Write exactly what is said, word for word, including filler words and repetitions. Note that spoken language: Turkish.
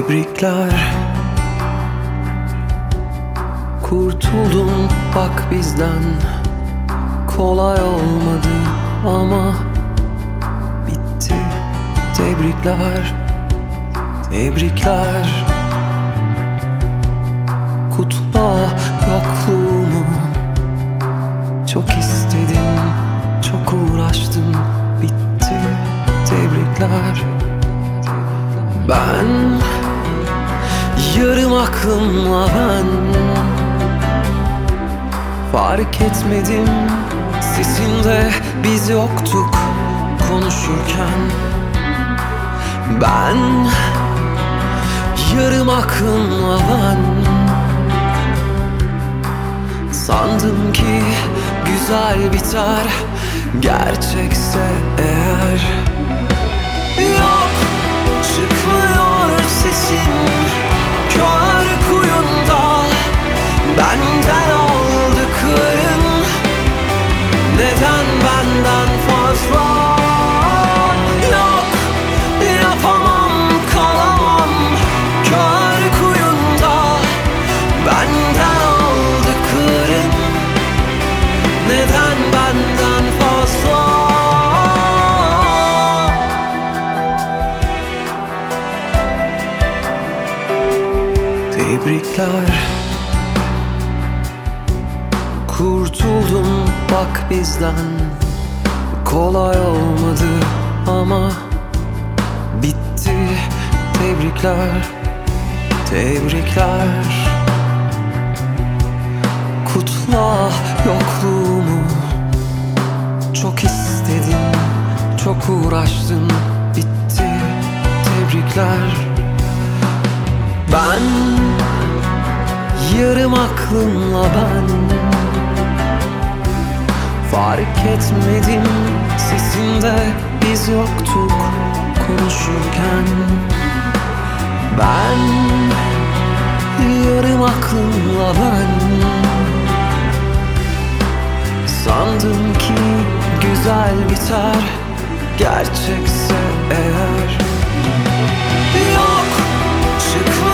Tebrikler, kurtuldun bak bizden. Kolay olmadı ama bitti. Tebrikler, tebrikler. Kutla yokluğumu. Çok istedim, çok uğraştım, bitti. Tebrikler. Ben yarım aklımla ben fark etmedim, sesinde biz yoktuk konuşurken. Ben yarım aklımla ben sandım ki güzel biter, gerçekse eğer. Yok, çıkmıyor sesin kör kuyunda. Benden aldıkların neden benden fazla? Yok, yapamam, kalamam kör kuyunda. Benden aldıkların neden benden fazla? Tebrikler, kurtuldum bak bizden. Kolay olmadı ama bitti. Tebrikler, tebrikler. Kutla yokluğumu. Çok istedim, çok uğraştım, bitti. Tebrikler. Ben yarım aklımla ben fark etmedim, sesinde biz yoktuk konuşurken. Ben yarım aklımla ben sandım ki güzel biter, gerçekse eğer. Yok, çıkma